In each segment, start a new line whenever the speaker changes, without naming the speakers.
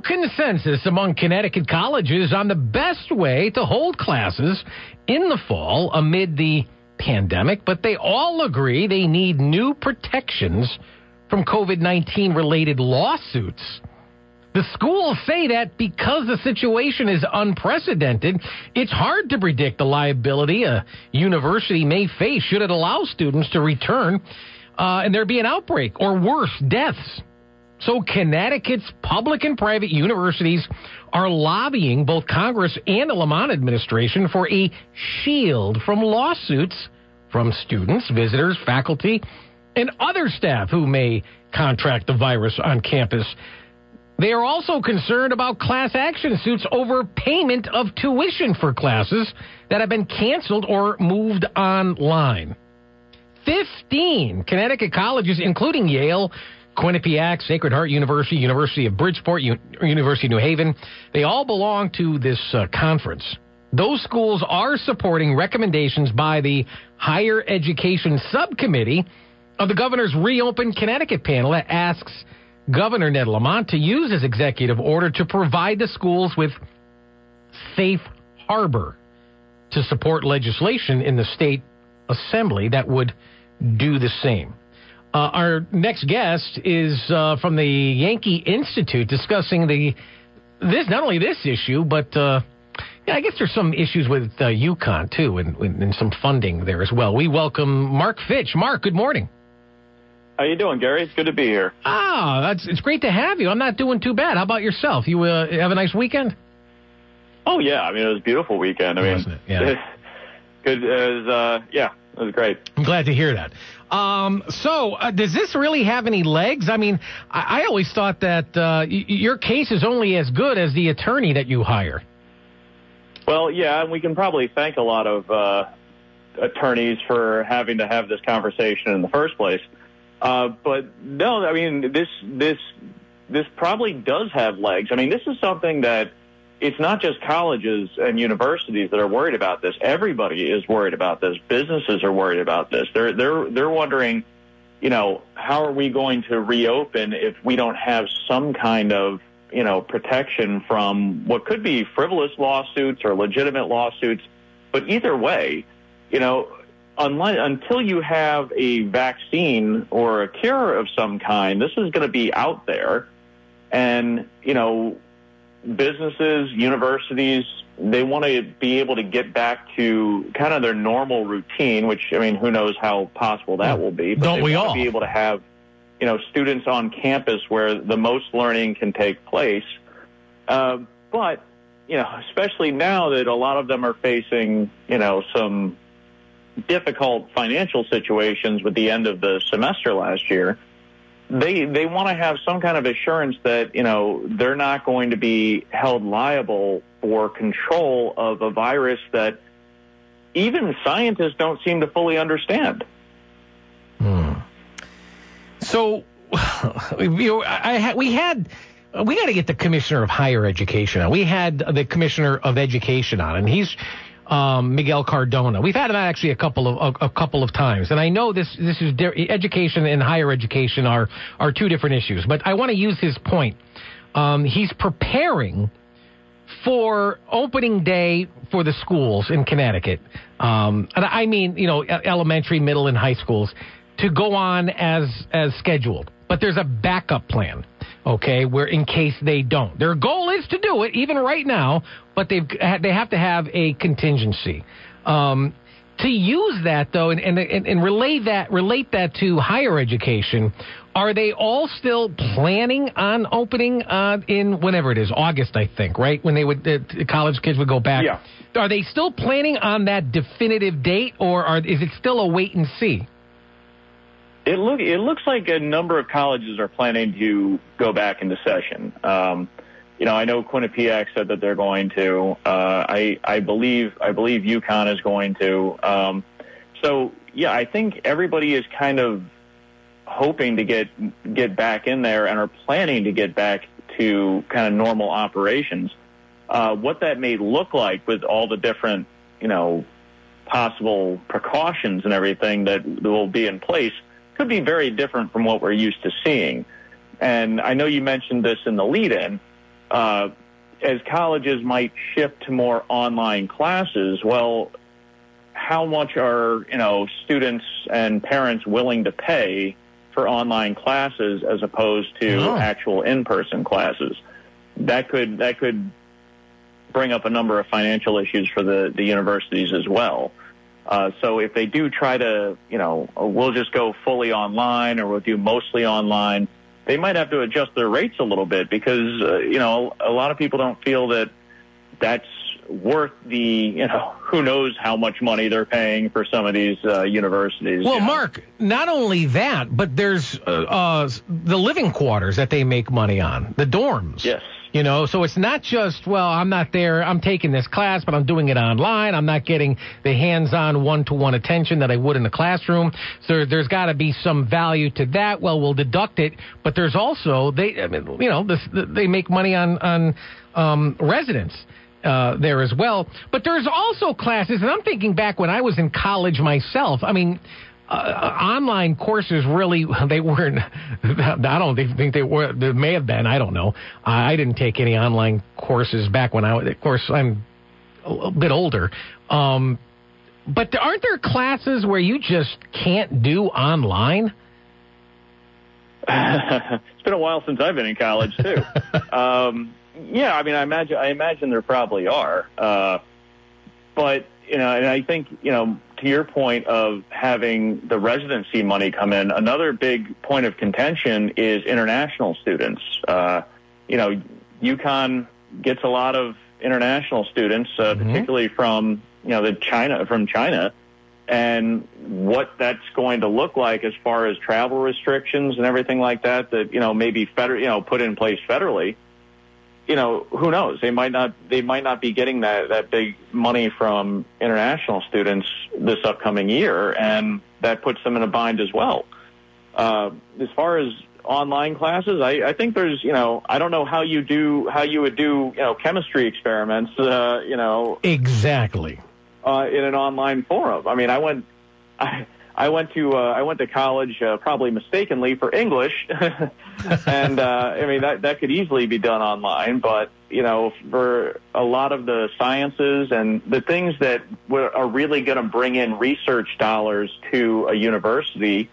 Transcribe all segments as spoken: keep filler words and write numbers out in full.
consensus among Connecticut colleges on the best way to hold classes in the fall amid the pandemic, but they all agree they need new protections from COVID nineteen related lawsuits. The schools say that because the situation is unprecedented, it's hard to predict the liability a university may face should it allow students to return uh, and there be an outbreak or worse, deaths. So Connecticut's public and private universities are lobbying both Congress and the Lamont administration for a shield from lawsuits from students, visitors, faculty, and other staff who may contract the virus on campus. They are also concerned about class action suits over payment of tuition for classes that have been canceled or moved online. Fifteen Connecticut colleges, including Yale, Quinnipiac, Sacred Heart University, University of Bridgeport, U- University of New Haven, they all belong to this uh, conference. Those schools are supporting recommendations by the Higher Education Subcommittee of the Governor's Reopen Connecticut panel that asks Governor Ned Lamont to use his executive order to provide the schools with safe harbor to support legislation in the state assembly that would do the same. Uh, our next guest is uh, from the Yankee Institute discussing the this not only this issue, but uh, yeah, I guess there's some issues with uh, UConn, too, and, and some funding there as well. We welcome Mark Fitch. Mark, good morning.
How you doing, Gary? It's good to be here.
Ah, that's it's great to have you. I'm not doing too bad. How about yourself? You uh, have a nice weekend?
Oh, yeah. I mean, it was a beautiful weekend. I mean,
Wasn't it? Yeah.
Good. It was, uh, yeah, it was great.
I'm glad to hear that. Um, so, uh, does this really have any legs? I mean, I, I always thought that uh, y- your case is only as good as the attorney that you hire.
Well, yeah, and we can probably thank a lot of uh, attorneys for having to have this conversation in the first place. Uh, but no, I mean, this this this probably does have legs. I mean, this is something that it's not just colleges and universities that are worried about this. Everybody is worried about this. Businesses are worried about this. They're they're they're wondering, you know, how are we going to reopen if we don't have some kind of, you know, protection from what could be frivolous lawsuits or legitimate lawsuits. But either way, you know, unless, until you have a vaccine or a cure of some kind, this is going to be out there. And, you know, businesses, universities, they want to be able to get back to kind of their normal routine, which, I mean, who knows how possible that will be. But
Don't
they
we
want
all?
to be able to have, you know, students on campus where the most learning can take place. Uh, but, you know, especially now that a lot of them are facing, you know, some difficult financial situations with the end of the semester last year, they they want to have some kind of assurance that, you know, they're not going to be held liable for control of a virus that even scientists don't seem to fully understand.
Hmm. So, you know, I, I, we had, we got to get the commissioner of higher education on. We had the commissioner of education on, and he's um, Miguel Cardona. We've had him actually a couple of a, a couple of times, and I know this this is de- education and higher education are are two different issues. But I want to use his point. Um, he's preparing for opening day for the schools in Connecticut, um, and I mean, you know, elementary, middle, and high schools, to go on as as scheduled. But there's a backup plan, okay, where in case they don't. Their goal is to do it, even right now, but they've they have to have a contingency. Um, to use that, though, and, and, and relay that, relate that to higher education, are they all still planning on opening uh, in whenever it is, August, I think, right, when they would the college kids would go back?
Yeah.
Are they still planning on that definitive date, or are, is it still a wait and see?
It look it looks like a number of colleges are planning to go back into session. Um, you know, I know Quinnipiac said that they're going to. Uh, I I believe I believe UConn is going to. Um, so yeah, I think everybody is kind of hoping to get get back in there and are planning to get back to kind of normal operations. Uh, what that may look like with all the different, you know, possible precautions and everything that will be in place could be very different from what we're used to seeing. And I know you mentioned this in the lead-in, uh, as colleges might shift to more online classes, well, how much are, you know, students and parents willing to pay for online classes as opposed to oh. actual in-person classes? That could that could bring up a number of financial issues for the, the universities as well. Uh, so if they do try to, you know, we'll just go fully online or we'll do mostly online, they might have to adjust their rates a little bit because, uh, you know, a lot of people don't feel that that's worth the, you know, who knows how much money they're paying for some of these uh, universities.
Well,
you know?
Mark, not only that, but there's uh, uh, the living quarters that they make money on, the dorms.
Yes.
You know, so it's not just, well, I'm not there, I'm taking this class, but I'm doing it online. I'm not getting the hands-on one-to-one attention that I would in the classroom. So there's got to be some value to that. Well, we'll deduct it. But there's also, they, I mean, you know, this, they make money on, on um, residents. Uh, there as well. But there's also classes, and I'm thinking back when I was in college myself, I mean, uh, online courses really, they weren't, I don't think they were, they may have been, I don't know. I didn't take any online courses back when I was, of course, I'm a little bit older. Um, but aren't there classes where you just can't do online?
It's been a while since I've been in college, too. um Yeah, I mean, I imagine I imagine there probably are, uh, but you know, and I think you know, to your point of having the residency money come in, another big point of contention is international students. Uh, you know, UConn gets a lot of international students, uh, mm-hmm. particularly from you know the China from China, and what that's going to look like as far as travel restrictions and everything like that. That you know maybe feder- you know put in place federally. You know, who knows? They might not. They might not be getting that, that big money from international students this upcoming year, and that puts them in a bind as well. Uh, as far as online classes, I, I think there's, you know, I don't know how you do how you would do, you know, chemistry experiments, uh, you know,
exactly
uh, in an online forum. I mean, I went. I, I went to uh, I went to college uh, probably mistakenly for English, and uh, I mean that that could easily be done online. But you know, for a lot of the sciences and the things that were, are really going to bring in research dollars to a university,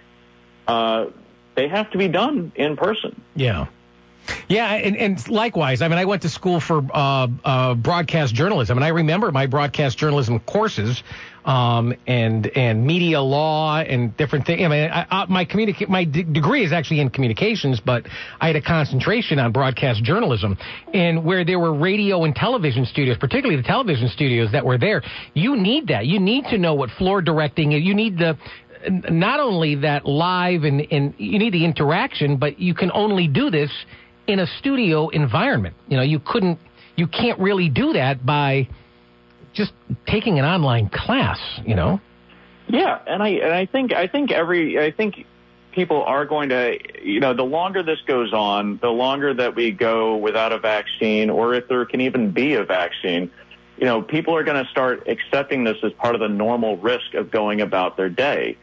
uh, they have to be done in person.
Yeah. Yeah, and, and likewise, I mean, I went to school for uh, uh, broadcast journalism, and I remember my broadcast journalism courses um, and and media law and different things. I mean, I, I, my communica- my d- degree is actually in communications, but I had a concentration on broadcast journalism, and where there were radio and television studios, particularly the television studios that were there, you need that. You need to know what floor directing is. You need the not only that live and, and you need the interaction, but you can only do this in a studio environment. You know, you couldn't, you can't really do that by just taking an online class, you know?
Yeah. And I, and I think, I think every, I think people are going to, you know, the longer this goes on, the longer that we go without a vaccine, or if there can even be a vaccine, you know, people are going to start accepting this as part of the normal risk of going about their day.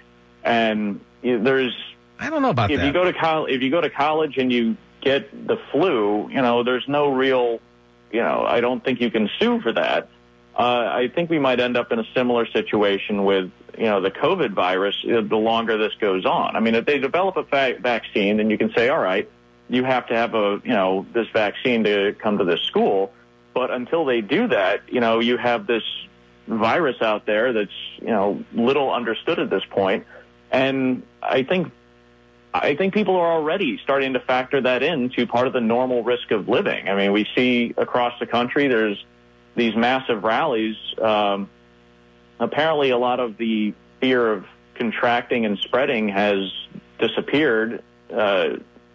And you know, there's,
I don't know about
if
that.
you go to college, if you go to college and you get the flu, you know, there's no real, you know, I don't think you can sue for that. Uh, I think we might end up in a similar situation with, you know, the COVID virus the longer this goes on. I mean, if they develop a fa- vaccine, then you can say, all right, you have to have a, you know, this vaccine to come to this school. But until they do that, you know, you have this virus out there that's, you know, little understood at this point. And I think I think people are already starting to factor that into part of the normal risk of living. I mean, we see across the country there's these massive rallies. Um, apparently, a lot of the fear of contracting and spreading has disappeared, uh,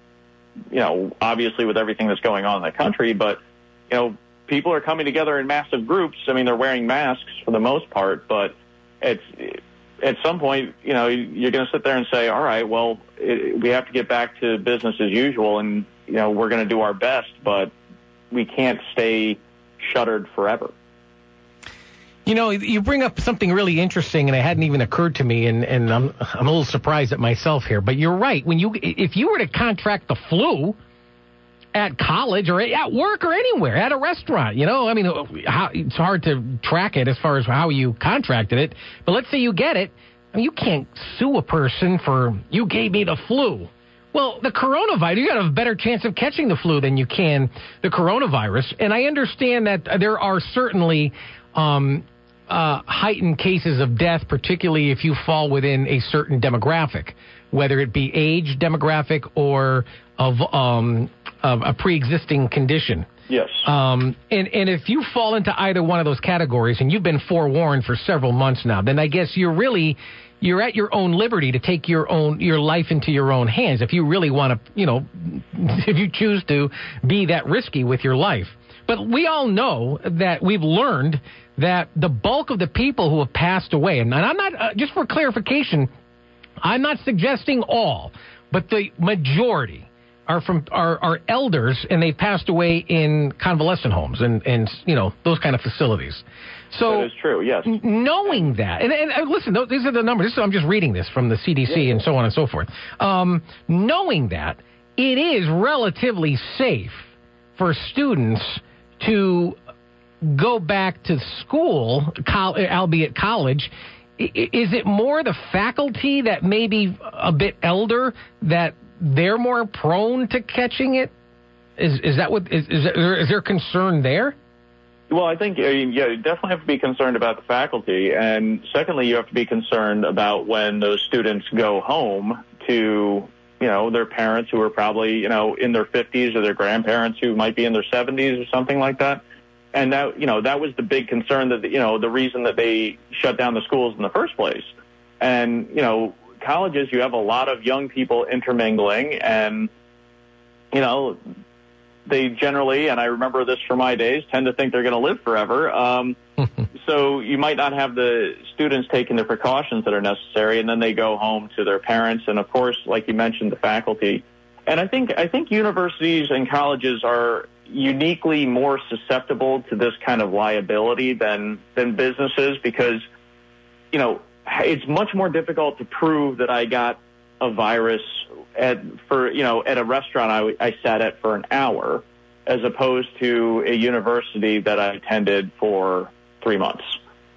you know, obviously with everything that's going on in the country. But, you know, people are coming together in massive groups. I mean, they're wearing masks for the most part, but it's at some point, you know, you're going to sit there and say, all right, well, it, we have to get back to business as usual, and, you know, we're going to do our best, but we can't stay shuttered forever.
You know, you bring up something really interesting, and it hadn't even occurred to me, and, and I'm I'm a little surprised at myself here. But you're right. When you if you were to contract the flu, at college or at work or anywhere, at a restaurant. You know, I mean, how, it's hard to track it as far as how you contracted it. But let's say you get it. I mean, you can't sue a person for, you gave me the flu. Well, the coronavirus, you got a better chance of catching the flu than you can the coronavirus. And I understand that there are certainly um, uh, heightened cases of death, particularly if you fall within a certain demographic, whether it be age demographic or of, um, of a pre-existing condition.
Yes.
Um, and, and if you fall into either one of those categories and you've been forewarned for several months now, then I guess you're really... you're at your own liberty to take your own your life into your own hands if you really want to, you know, if you choose to be that risky with your life. But we all know that we've learned that the bulk of the people who have passed away, and I'm not, uh, just for clarification, I'm not suggesting all, but the majority are from are, are elders, and they've passed away in convalescent homes and, and you know, those kind of facilities. So
that is true, yes.
Knowing that, and, and, and listen, these are the numbers. This, I'm just reading this from the C D C yeah. and so on and so forth. Um, knowing that, it is relatively safe for students to go back to school, col- albeit college. Is it more the faculty that may be a bit elder that they're more prone to catching it? Is is that what is is there, is there concern there?
Well, I think, I mean, yeah, you definitely have to be concerned about the faculty. And secondly, you have to be concerned about when those students go home to, you know, their parents who are probably, you know, in their fifties or their grandparents who might be in their seventies or something like that. And that, you know, that was the big concern that, you know, the reason that they shut down the schools in the first place. And, you know, colleges, you have a lot of young people intermingling and, you know, they generally, and I remember this from my days, tend to think they're going to live forever. Um, so you might not have the students taking the precautions that are necessary, and then they go home to their parents, and of course, like you mentioned, the faculty. And I think I think universities and colleges are uniquely more susceptible to this kind of liability than than businesses because, you know, it's much more difficult to prove that I got a virus at for you know at a restaurant I, I sat at for an hour, as opposed to a university that I attended for three months.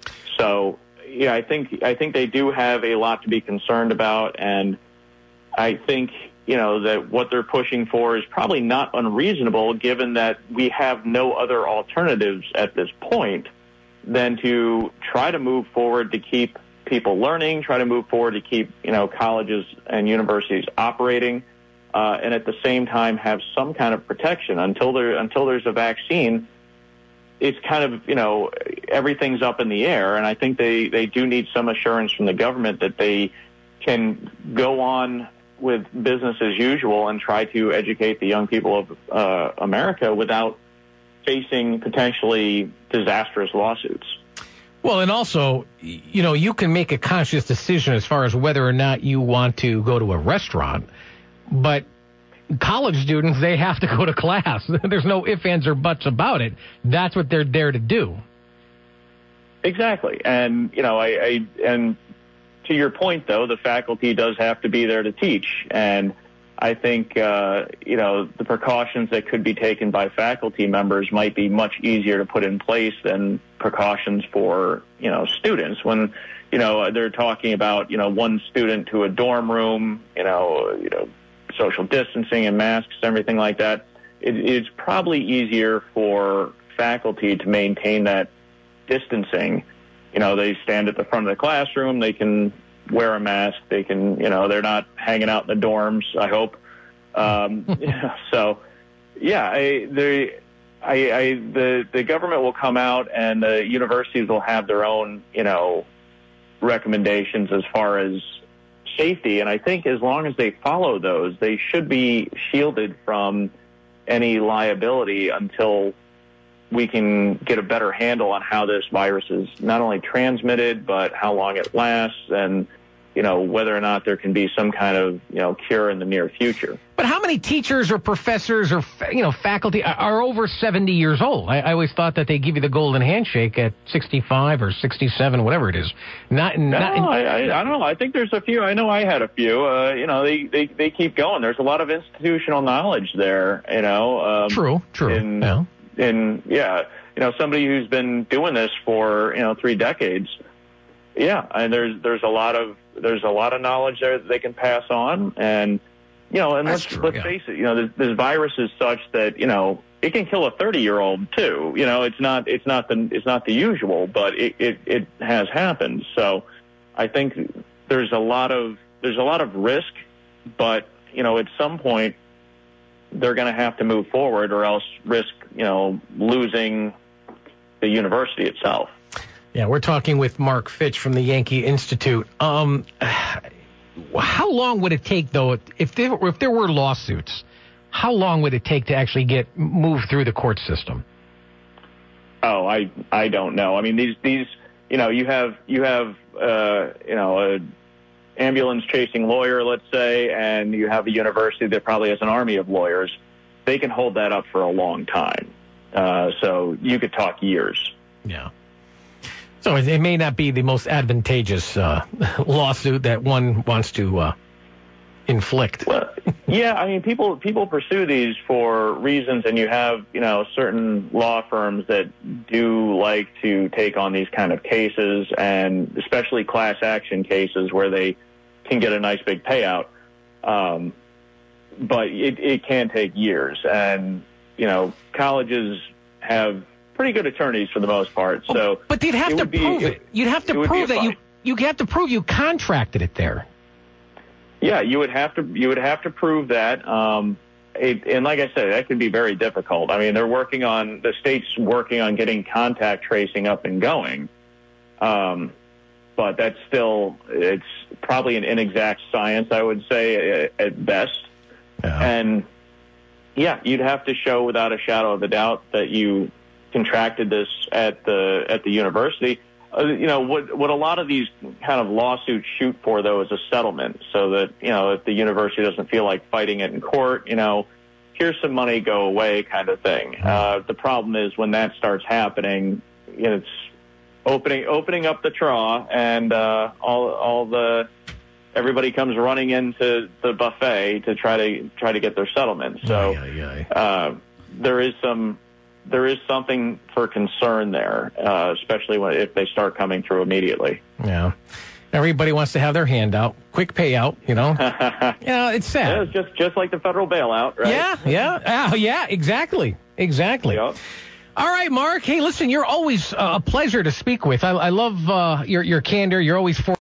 So yeah, I think I think they do have a lot to be concerned about, and I think you know that what they're pushing for is probably not unreasonable, given that we have no other alternatives at this point than to try to move forward to keep people learning, try to move forward to keep, you know, colleges and universities operating, uh, and at the same time have some kind of protection until there until there's a vaccine. It's kind of, you know, everything's up in the air, and I think they, they do need some assurance from the government that they can go on with business as usual and try to educate the young people of uh, America without facing potentially disastrous lawsuits.
Well, and also, you know, you can make a conscious decision as far as whether or not you want to go to a restaurant, but college students, they have to go to class. There's no ifs, ands, or buts about it. That's what they're there to do.
Exactly. And, you know, I, I and to your point, though, the faculty does have to be there to teach. And I think, uh, you know, the precautions that could be taken by faculty members might be much easier to put in place than precautions for, you know, students. When, you know, they're talking about, you know, one student to a dorm room, you know, you know, social distancing and masks, everything like that, it, it's probably easier for faculty to maintain that distancing. You know, they stand at the front of the classroom, they can wear a mask, they can, you know, they're not hanging out in the dorms, I hope. Um, so, yeah, I, they, I, I, the, the government will come out and the universities will have their own, you know, recommendations as far as safety. And I think as long as they follow those, they should be shielded from any liability until we can get a better handle on how this virus is not only transmitted, but how long it lasts and, you know, whether or not there can be some kind of, you know, cure in the near future.
But how many teachers or professors or, you know, faculty are over seventy years old? I, I always thought that they give you the golden handshake at sixty-five or sixty-seven, whatever it is. Not,
no,
not in,
I, I, I don't know. I think there's a few. I know I had a few. Uh, you know, they, they, they keep going. There's a lot of institutional knowledge there, you know. Um,
true, true.
In,
yeah.
in, yeah, you know, somebody who's been doing this for, you know, three decades. Yeah, and there's there's a lot of there's a lot of knowledge there that they can pass on, and you know, and
That's
let's
true,
let's
yeah.
face it, you know, this, this virus is such that, you know, it can kill a thirty-year-old too. You know, it's not it's not the it's not the usual, but it, it it has happened. So I think there's a lot of there's a lot of risk, but you know, at some point they're going to have to move forward, or else risk, you know, losing the university itself.
Yeah, we're talking with Mark Fitch from the Yankee Institute. Um, how long would it take, though, if there, if there were lawsuits, how long would it take to actually get moved through the court system?
Oh, I I don't know. I mean, these these you know, you have you have uh, you know, a ambulance chasing lawyer, let's say, and you have a university that probably has an army of lawyers. They can hold that up for a long time. Uh, so you could talk years.
Yeah. So it may not be the most advantageous uh, lawsuit that one wants to uh, inflict.
Well, yeah, I mean, people people pursue these for reasons, and you have, you know, certain law firms that do like to take on these kind of cases, and especially class action cases where they can get a nice big payout. Um, but it, it can take years, and, you know, colleges have pretty good attorneys for the most part. So,
but you'd have to
be,
prove it. You'd have to prove that you you have to prove you contracted it there.
Yeah, you would have to you would have to prove that. Um, it, and like I said, that could be very difficult. I mean, they're working on the state's working on getting contact tracing up and going. Um, but that's still it's probably an inexact science, I would say, at best.
Yeah.
And yeah, you'd have to show without a shadow of a doubt that you contracted this at the at the university. Uh, you know, what what a lot of these kind of lawsuits shoot for, though, is a settlement, so that, you know, if the university doesn't feel like fighting it in court, you know, here's some money, go away kind of thing. Uh, the problem is when that starts happening, you know, it's opening opening up the draw, and uh, all all the everybody comes running into the buffet to try to try to get their settlement. So
Aye, aye, aye.
Uh, there is some. There is something for concern there, uh, especially when, if they start coming through immediately.
Yeah. Everybody wants to have their hand out. Quick payout, you know. You know, it's sad.
Yeah, it's just, just like the federal bailout, right?
Yeah, yeah. Uh, yeah, exactly. Exactly.
Yep.
All right, Mark. Hey, listen, you're always uh, a pleasure to speak with. I, I love uh, your, your candor. You're always for